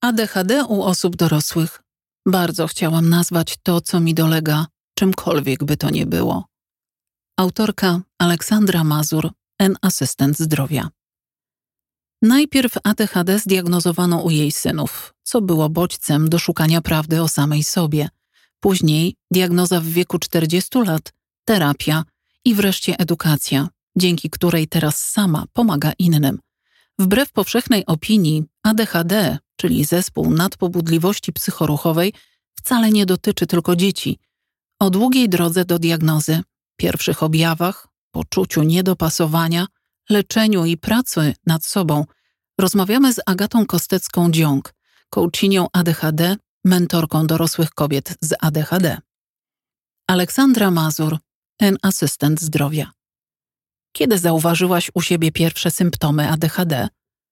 ADHD u osób dorosłych. Bardzo chciałam nazwać to, co mi dolega, czymkolwiek by to nie było. Autorka Aleksandra Mazur, asystent zdrowia. Najpierw ADHD zdiagnozowano u jej synów, co było bodźcem do szukania prawdy o samej sobie. Później diagnoza w wieku 40 lat, terapia i wreszcie edukacja, dzięki której teraz sama pomaga innym. Wbrew powszechnej opinii, ADHD, czyli zespół nadpobudliwości psychoruchowej, wcale nie dotyczy tylko dzieci. O długiej drodze do diagnozy, pierwszych objawach, poczuciu niedopasowania, leczeniu i pracy nad sobą rozmawiamy z Agatą Kostecką-Dziąg, coachinią ADHD, mentorką dorosłych kobiet z ADHD. Aleksandra Mazur, asystent zdrowia. Kiedy zauważyłaś u siebie pierwsze symptomy ADHD?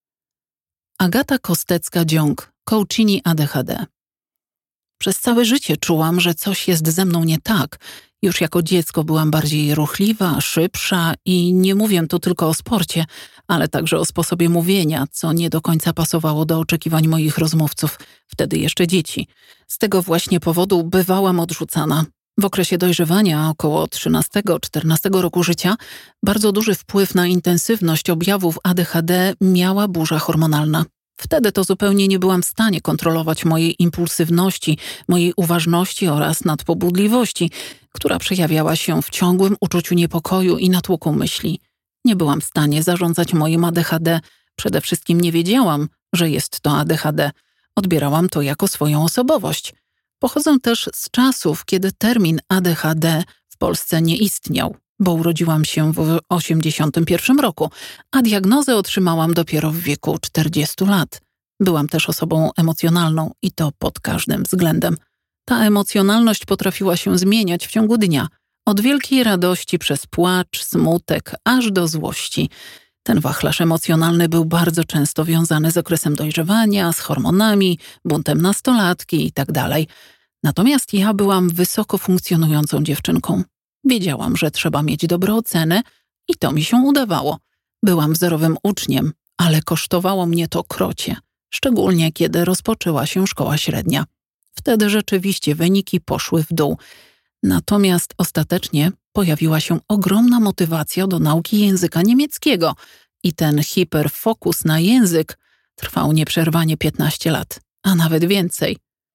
Agata Kostecka-Dziąg, coachini ADHD. Przez całe życie czułam, że coś jest ze mną nie tak. Już jako dziecko byłam bardziej ruchliwa, szybsza i nie mówię tu tylko o sporcie, ale także o sposobie mówienia, co nie do końca pasowało do oczekiwań moich rozmówców, wtedy jeszcze dzieci. Z tego właśnie powodu bywałam odrzucana. W okresie dojrzewania, około 13-14 roku życia, bardzo duży wpływ na intensywność objawów ADHD miała burza hormonalna. Wtedy to zupełnie nie byłam w stanie kontrolować mojej impulsywności, mojej uważności oraz nadpobudliwości, która przejawiała się w ciągłym uczuciu niepokoju i natłoku myśli. Nie byłam w stanie zarządzać moim ADHD, przede wszystkim nie wiedziałam, że jest to ADHD. Odbierałam to jako swoją osobowość. Pochodzę też z czasów, kiedy termin ADHD w Polsce nie istniał, bo urodziłam się w 1981 roku, a diagnozę otrzymałam dopiero w wieku 40 lat. Byłam też osobą emocjonalną i to pod każdym względem. Ta emocjonalność potrafiła się zmieniać w ciągu dnia, od wielkiej radości przez płacz, smutek, aż do złości. Ten wachlarz emocjonalny był bardzo często wiązany z okresem dojrzewania, z hormonami, buntem nastolatki itd. Natomiast ja byłam wysoko funkcjonującą dziewczynką. Wiedziałam, że trzeba mieć dobre oceny i to mi się udawało. Byłam wzorowym uczniem, ale kosztowało mnie to krocie, szczególnie kiedy rozpoczęła się szkoła średnia. Wtedy rzeczywiście wyniki poszły w dół. Natomiast ostatecznie pojawiła się ogromna motywacja do nauki języka niemieckiego i ten hiperfokus na język trwał nieprzerwanie 15 lat, a nawet więcej.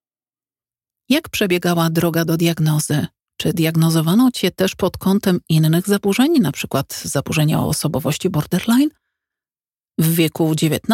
Jak przebiegała droga do diagnozy? Czy diagnozowano cię też pod kątem innych zaburzeń, np. zaburzenia osobowości borderline? W wieku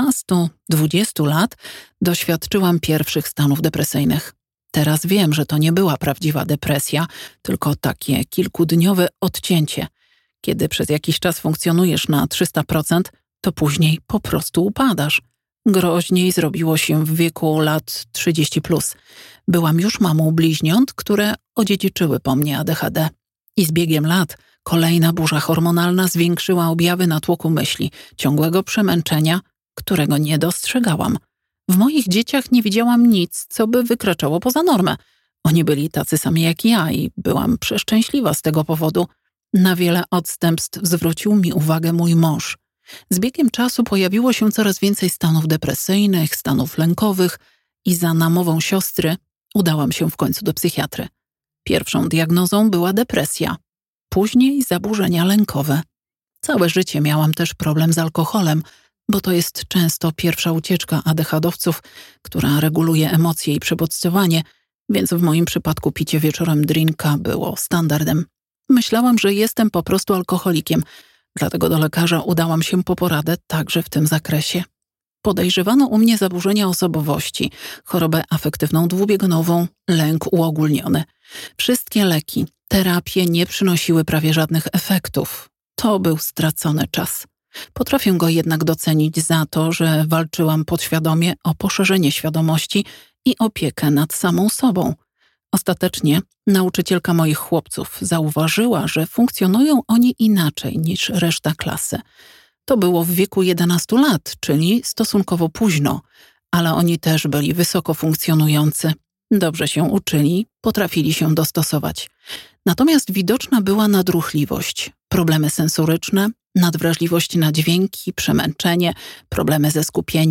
19-20 lat doświadczyłam pierwszych stanów depresyjnych. Teraz wiem, że to nie była prawdziwa depresja, tylko takie kilkudniowe odcięcie. Kiedy przez jakiś czas funkcjonujesz na 300%, to później po prostu upadasz. Groźniej zrobiło się w wieku lat 30+. Byłam już mamą bliźniąt, które odziedziczyły po mnie ADHD. I z biegiem lat kolejna burza hormonalna zwiększyła objawy natłoku myśli, ciągłego przemęczenia, którego nie dostrzegałam. W moich dzieciach nie widziałam nic, co by wykraczało poza normę. Oni byli tacy sami jak ja i byłam przeszczęśliwa z tego powodu. Na wiele odstępstw zwrócił mi uwagę mój mąż. Z biegiem czasu pojawiło się coraz więcej stanów depresyjnych, stanów lękowych i za namową siostry udałam się w końcu do psychiatry. Pierwszą diagnozą była depresja, później zaburzenia lękowe. Całe życie miałam też problem z alkoholem, bo to jest często pierwsza ucieczka ADHD-owców, która reguluje emocje i przebodźcowanie, więc w moim przypadku picie wieczorem drinka było standardem. Myślałam, że jestem po prostu alkoholikiem, dlatego do lekarza udałam się po poradę także w tym zakresie. Podejrzewano u mnie zaburzenia osobowości, chorobę afektywną dwubiegunową, lęk uogólniony. Wszystkie leki, terapie nie przynosiły prawie żadnych efektów. To był stracony czas. Potrafię go jednak docenić za to, że walczyłam podświadomie o poszerzenie świadomości i opiekę nad samą sobą. Ostatecznie nauczycielka moich chłopców zauważyła, że funkcjonują oni inaczej niż reszta klasy. To było w wieku 11 lat, czyli stosunkowo późno, ale oni też byli wysoko funkcjonujący. Dobrze się uczyli, potrafili się dostosować. Natomiast widoczna była nadruchliwość, problemy sensoryczne, nadwrażliwość na dźwięki, przemęczenie, problemy ze skupieniem.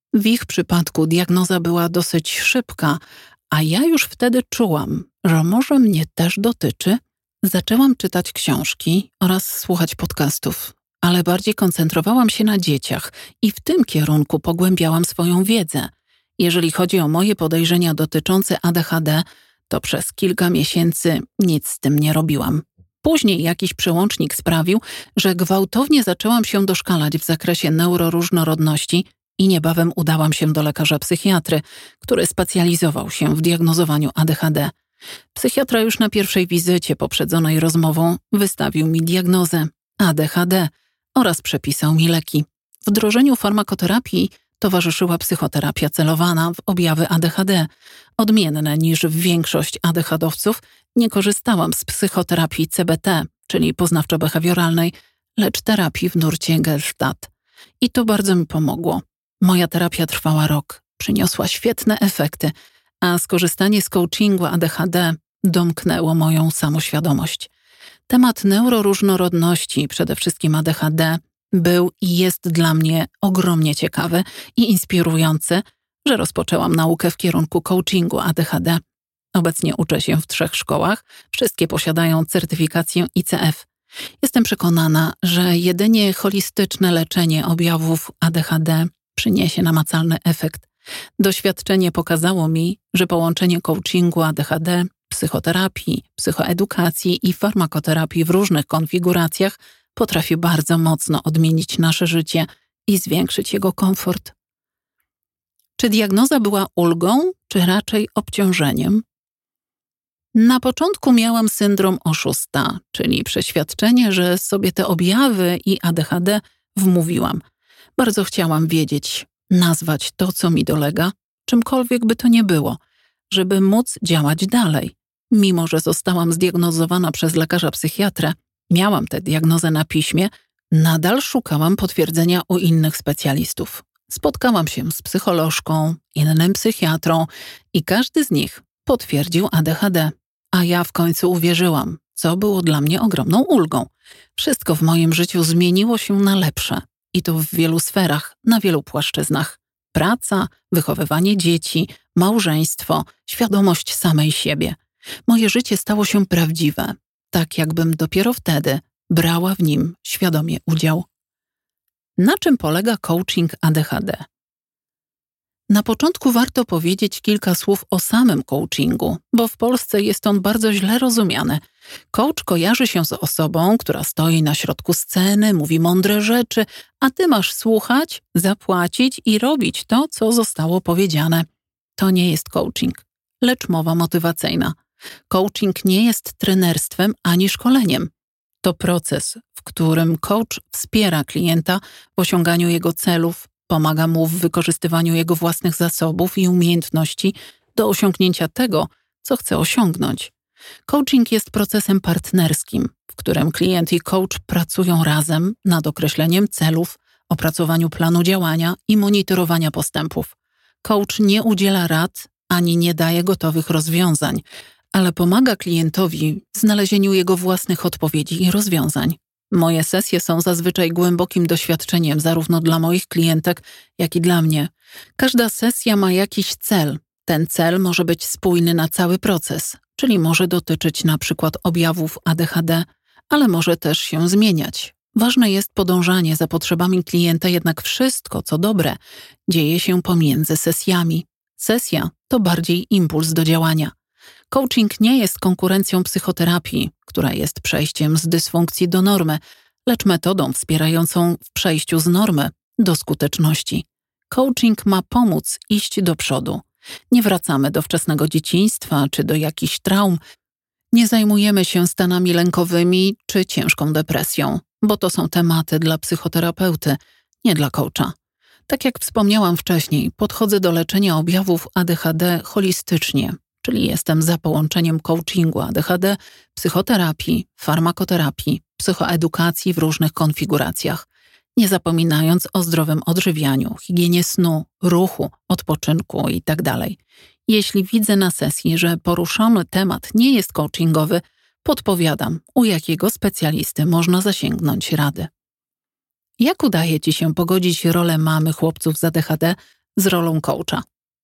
W ich przypadku diagnoza była dosyć szybka, a ja już wtedy czułam, że może mnie też dotyczy. Zaczęłam czytać książki oraz słuchać podcastów, ale bardziej koncentrowałam się na dzieciach i w tym kierunku pogłębiałam swoją wiedzę. Jeżeli chodzi o moje podejrzenia dotyczące ADHD, to przez kilka miesięcy nic z tym nie robiłam. Później jakiś przełącznik sprawił, że gwałtownie zaczęłam się doszkalać w zakresie neuroróżnorodności i niebawem udałam się do lekarza psychiatry, który specjalizował się w diagnozowaniu ADHD. Psychiatra już na pierwszej wizycie poprzedzonej rozmową wystawił mi diagnozę ADHD oraz przepisał mi leki. Wdrożeniu farmakoterapii towarzyszyła psychoterapia celowana w objawy ADHD. Odmienne niż większość ADHD-owców, nie korzystałam z psychoterapii CBT, czyli poznawczo-behawioralnej, lecz terapii w nurcie Gestalt. I to bardzo mi pomogło. Moja terapia trwała rok, przyniosła świetne efekty, a skorzystanie z coachingu ADHD domknęło moją samoświadomość. Temat neuroróżnorodności, przede wszystkim ADHD, był i jest dla mnie ogromnie ciekawy i inspirujący, że rozpoczęłam naukę w kierunku coachingu ADHD. Obecnie uczę się w 3 szkołach, wszystkie posiadają certyfikację ICF. Jestem przekonana, że jedynie holistyczne leczenie objawów ADHD przyniesie namacalny efekt. Doświadczenie pokazało mi, że połączenie coachingu ADHD, psychoterapii, psychoedukacji i farmakoterapii w różnych konfiguracjach potrafi bardzo mocno odmienić nasze życie i zwiększyć jego komfort. Czy diagnoza była ulgą, czy raczej obciążeniem? Na początku miałam syndrom oszusta, czyli przeświadczenie, że sobie te objawy i ADHD wmówiłam. Bardzo chciałam wiedzieć, nazwać to, co mi dolega, czymkolwiek by to nie było, żeby móc działać dalej. Mimo że zostałam zdiagnozowana przez lekarza psychiatrę, miałam tę diagnozę na piśmie, nadal szukałam potwierdzenia u innych specjalistów. Spotkałam się z psycholożką, innym psychiatrą i każdy z nich potwierdził ADHD. A ja w końcu uwierzyłam, co było dla mnie ogromną ulgą. Wszystko w moim życiu zmieniło się na lepsze. I to w wielu sferach, na wielu płaszczyznach. Praca, wychowywanie dzieci, małżeństwo, świadomość samej siebie. Moje życie stało się prawdziwe, tak jakbym dopiero wtedy brała w nim świadomie udział. Na czym polega coaching ADHD? Na początku warto powiedzieć kilka słów o samym coachingu, bo w Polsce jest on bardzo źle rozumiany. Coach kojarzy się z osobą, która stoi na środku sceny, mówi mądre rzeczy, a ty masz słuchać, zapłacić i robić to, co zostało powiedziane. To nie jest coaching, lecz mowa motywacyjna. Coaching nie jest trenerstwem ani szkoleniem. To proces, w którym coach wspiera klienta w osiąganiu jego celów, pomaga mu w wykorzystywaniu jego własnych zasobów i umiejętności do osiągnięcia tego, co chce osiągnąć. Coaching jest procesem partnerskim, w którym klient i coach pracują razem nad określeniem celów, opracowaniu planu działania i monitorowania postępów. Coach nie udziela rad ani nie daje gotowych rozwiązań, ale pomaga klientowi w znalezieniu jego własnych odpowiedzi i rozwiązań. Moje sesje są zazwyczaj głębokim doświadczeniem zarówno dla moich klientek, jak i dla mnie. Każda sesja ma jakiś cel. Ten cel może być spójny na cały proces, czyli może dotyczyć na przykład objawów ADHD, ale może też się zmieniać. Ważne jest podążanie za potrzebami klienta, jednak wszystko, co dobre, dzieje się pomiędzy sesjami. Sesja to bardziej impuls do działania. Coaching nie jest konkurencją psychoterapii, która jest przejściem z dysfunkcji do normy, lecz metodą wspierającą w przejściu z normy do skuteczności. Coaching ma pomóc iść do przodu. Nie wracamy do wczesnego dzieciństwa czy do jakichś traum. Nie zajmujemy się stanami lękowymi czy ciężką depresją, bo to są tematy dla psychoterapeuty, nie dla coacha. Tak jak wspomniałam wcześniej, podchodzę do leczenia objawów ADHD holistycznie, czyli jestem za połączeniem coachingu ADHD, psychoterapii, farmakoterapii, psychoedukacji w różnych konfiguracjach, nie zapominając o zdrowym odżywianiu, higienie snu, ruchu, odpoczynku itd. Jeśli widzę na sesji, że poruszony temat nie jest coachingowy, podpowiadam, u jakiego specjalisty można zasięgnąć rady. Jak udaje ci się pogodzić rolę mamy chłopców z ADHD z rolą coacha.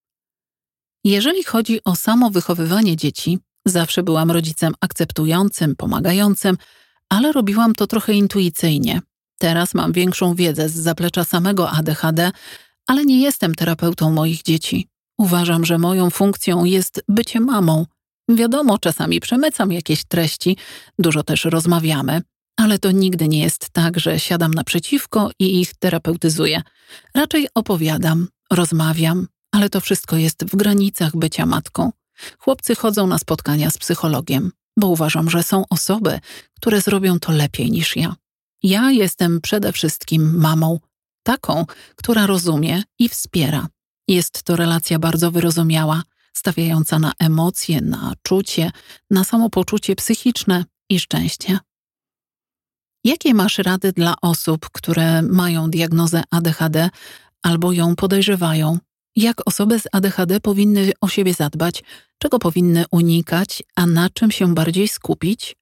Jeżeli chodzi o samo wychowywanie dzieci, zawsze byłam rodzicem akceptującym, pomagającym, ale robiłam to trochę intuicyjnie. Teraz mam większą wiedzę z zaplecza samego ADHD, ale nie jestem terapeutą moich dzieci. Uważam, że moją funkcją jest bycie mamą. Wiadomo, czasami przemycam jakieś treści, dużo też rozmawiamy, ale to nigdy nie jest tak, że siadam naprzeciwko i ich terapeutyzuję. Raczej opowiadam, rozmawiam, ale to wszystko jest w granicach bycia matką. Chłopcy chodzą na spotkania z psychologiem, bo uważam, że są osoby, które zrobią to lepiej niż ja. Ja jestem przede wszystkim mamą, taką, która rozumie i wspiera. Jest to relacja bardzo wyrozumiała, stawiająca na emocje, na czucie, na samopoczucie psychiczne i szczęście. Jakie masz rady dla osób, które mają diagnozę ADHD albo ją podejrzewają? Jak osoby z ADHD powinny o siebie zadbać? Czego powinny unikać, a na czym się bardziej skupić?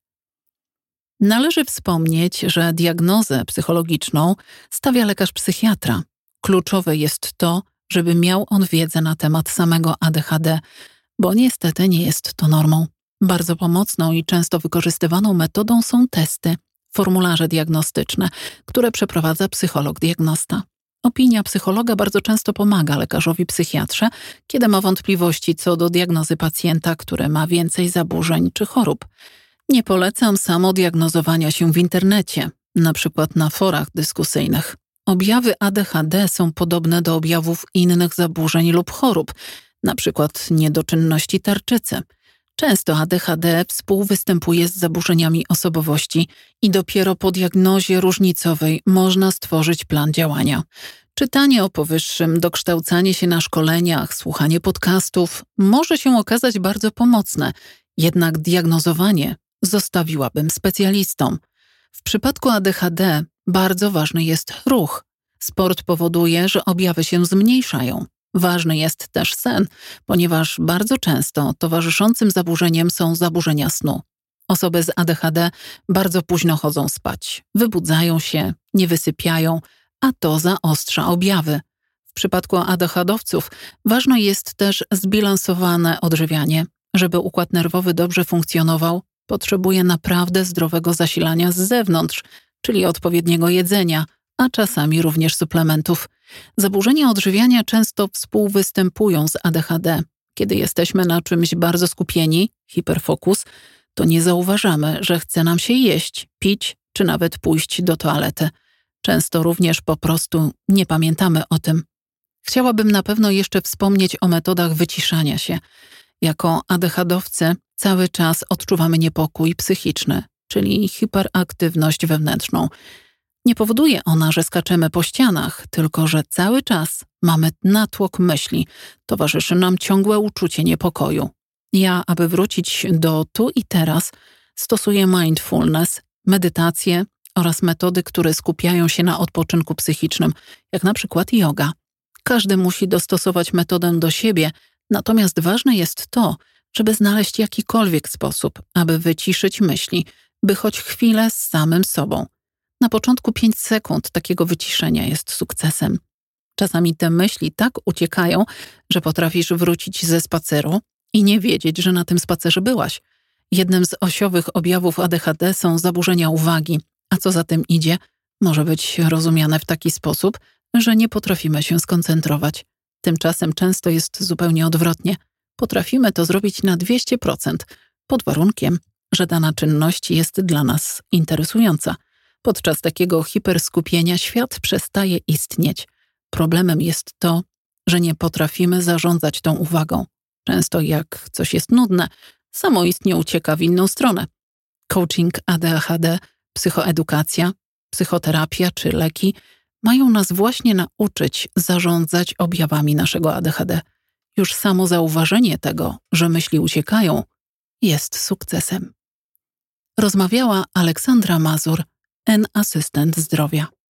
Należy wspomnieć, że diagnozę psychologiczną stawia lekarz psychiatra. Kluczowe jest to, żeby miał on wiedzę na temat samego ADHD, bo niestety nie jest to normą. Bardzo pomocną i często wykorzystywaną metodą są testy, formularze diagnostyczne, które przeprowadza psycholog-diagnosta. Opinia psychologa bardzo często pomaga lekarzowi psychiatrze, kiedy ma wątpliwości co do diagnozy pacjenta, który ma więcej zaburzeń czy chorób. Nie polecam samodiagnozowania się w internecie, na przykład na forach dyskusyjnych. Objawy ADHD są podobne do objawów innych zaburzeń lub chorób, na przykład niedoczynności tarczycy. Często ADHD współwystępuje z zaburzeniami osobowości i dopiero po diagnozie różnicowej można stworzyć plan działania. Czytanie o powyższym, dokształcanie się na szkoleniach, słuchanie podcastów może się okazać bardzo pomocne, jednak diagnozowanie zostawiłabym specjalistom. W przypadku ADHD bardzo ważny jest ruch. Sport powoduje, że objawy się zmniejszają. Ważny jest też sen, ponieważ bardzo często towarzyszącym zaburzeniem są zaburzenia snu. Osoby z ADHD bardzo późno chodzą spać, wybudzają się, nie wysypiają, a to zaostrza objawy. W przypadku ADHD-owców ważne jest też zbilansowane odżywianie. Żeby układ nerwowy dobrze funkcjonował, potrzebuje naprawdę zdrowego zasilania z zewnątrz, czyli odpowiedniego jedzenia, a czasami również suplementów. Zaburzenia odżywiania często współwystępują z ADHD. Kiedy jesteśmy na czymś bardzo skupieni, hiperfokus, to nie zauważamy, że chce nam się jeść, pić czy nawet pójść do toalety. Często również po prostu nie pamiętamy o tym. Chciałabym na pewno jeszcze wspomnieć o metodach wyciszania się. Jako ADHD-owcy cały czas odczuwamy niepokój psychiczny, czyli hiperaktywność wewnętrzną. Nie powoduje ona, że skaczemy po ścianach, tylko że cały czas mamy natłok myśli, towarzyszy nam ciągłe uczucie niepokoju. Ja, aby wrócić do tu i teraz, stosuję mindfulness, medytację oraz metody, które skupiają się na odpoczynku psychicznym, jak na przykład yoga. Każdy musi dostosować metodę do siebie, natomiast ważne jest to, żeby znaleźć jakikolwiek sposób, aby wyciszyć myśli, by choć chwilę z samym sobą. Na początku 5 sekund takiego wyciszenia jest sukcesem. Czasami te myśli tak uciekają, że potrafisz wrócić ze spaceru i nie wiedzieć, że na tym spacerze byłaś. Jednym z osiowych objawów ADHD są zaburzenia uwagi, a co za tym idzie, może być rozumiane w taki sposób, że nie potrafimy się skoncentrować. Tymczasem często jest zupełnie odwrotnie. Potrafimy to zrobić na 200%, pod warunkiem, że dana czynność jest dla nas interesująca. Podczas takiego hiperskupienia świat przestaje istnieć. Problemem jest to, że nie potrafimy zarządzać tą uwagą. Często jak coś jest nudne, samoistnie ucieka w inną stronę. Coaching ADHD, psychoedukacja, psychoterapia czy leki mają nas właśnie nauczyć zarządzać objawami naszego ADHD. Już samo zauważenie tego, że myśli uciekają, jest sukcesem. Rozmawiała Aleksandra Mazur, N-asystent zdrowia.